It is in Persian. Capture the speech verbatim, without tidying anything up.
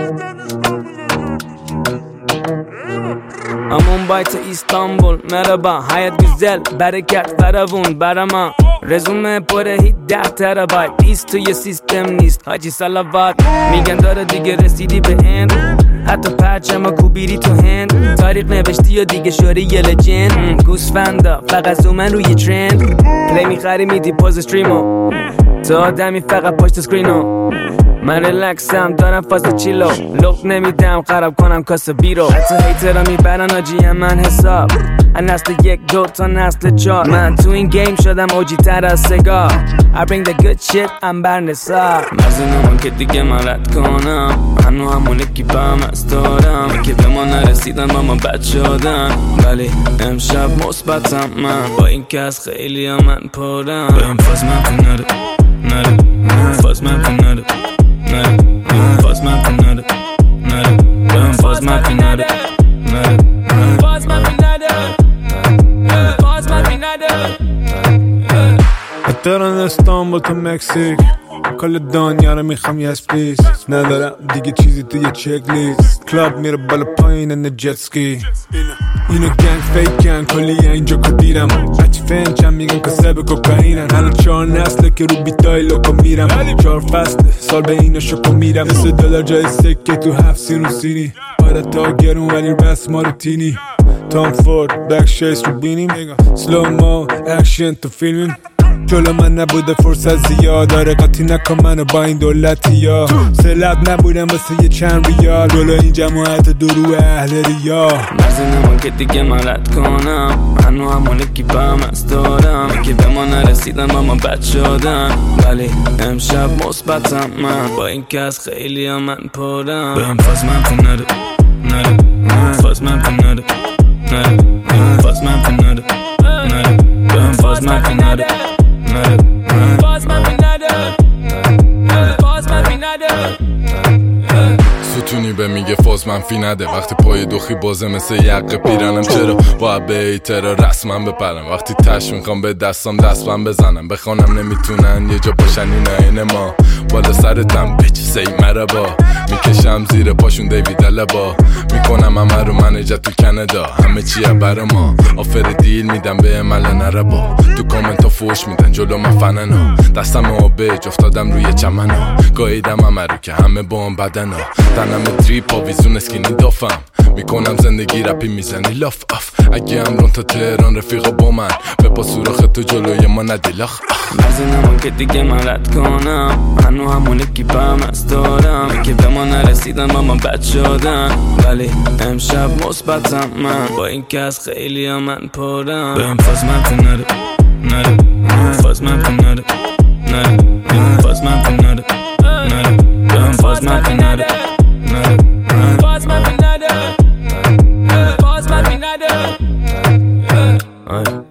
Mumbai to İstanbul merhaba hayat güzel bereket feravun برama رزومه پر هیت ده ترابایت بیست توی سیستم نیست حاجی صلوات میگن داره دیگه رسیدی به اند حتی پرچم کوبیری تو هند تاریخ نوشتی یا دیگه شوری یه لجند گوسفندا فقط زومن روی ترند پلی میخری میدی پوز استریمو تو آدمی فقط پشت سکرینو من ریلکسم دارم فاز چیلو لوک نمیدم خراب کنم کاسه بیرو حتی هیترا میبرن آجی من حساب از نسل یک دو تا نسل چار من تو این گیم شدم اوجی تر از سگار I bring the good shit I'm برنسار مرزی نمان که دیگه من رد کنم هنو همونه کی با هم استارم که به ما نرسیدن با ما بد شدن ولی امشب مثبتم من با این که از خیلی ها من پرم بهم فاز من نره نره فاز من نره نره فاز من نره نره بهم فاز من نره نره فاز من نره فاز من نره اتران استانبول تا مکزیک کل دنیا رو میخوام یس پلیز ندارم دیگه چیزی توی چک لیست کلاب میره بالا پایین ان جت سکی اینو گنگ فیکن کلی اینجا کدیرم بچی فنچم میگن کسب کوکائینن الان چهار نسله که رو بیتای لوکو میرم چهار فصله سال به اینو شکو میرم مثل دلار جای سکه تو هفت سین و سینی آره تا گرون ولی بس ما رو تینی تام فورد بک شیس رو بینیم سلو مو اکشن تو فیلمیم جلو من نبوده فرصت زیاد داره قطی نکن منو با این دولتی ها سلب نبودم واسه یه چند ریال جلو این جماعت درو اهل ریا مرزی نمان که دیگه من رد کنم هنو همونه کی با هم از دارم که به ما نرسیدن با ما بد شدن ولی امشب مثبتم من با این که از خیلی ها من پرم بهم فاز من نره نره فاز من نره نره فاز من نره نره بهم فاز من نره فاز من نده فاز من نده ستونی به میگه فاز منفی نده وقتی پای دوخی بازه مثل یقه پیرنم چرا باید به ایترا رسما بپرم وقتی تش میخوام به دستم دستم بزنم بخوانم نمیتونن یه جا باشن این عین ما بالا سرتم بچ سی مربا میکشم زیر پاشون دیوید لبا میکنم همه رو منجت تو کانادا همه چیه برا ما آفر دیل میدم به عمل نربا تو کامنت ها فوش میدن جلو من فننا دستم آبه جفتادم روی چمنا گاییدم همه رو که همه با هم بدنا تنم دریپ ها ویزون اسکینی دافم میکنم زندگی رپی میزنی لاف اف اگه امرون تا تهران رفیقا با من به پا سوراخ تو جلوی ما ندیلاخ مرزی نمان که دیگه من رد کنم هنو همونه کی با هم از دارم که به ما نرسیدن با ما بد شدن ولی امشب مثبتم من با این که از خیلی ها من پرم بهم فاز من نره نره فاز من نره نره فاز من نره نره بهم فاز من نره نره فاز من نره فاز من نره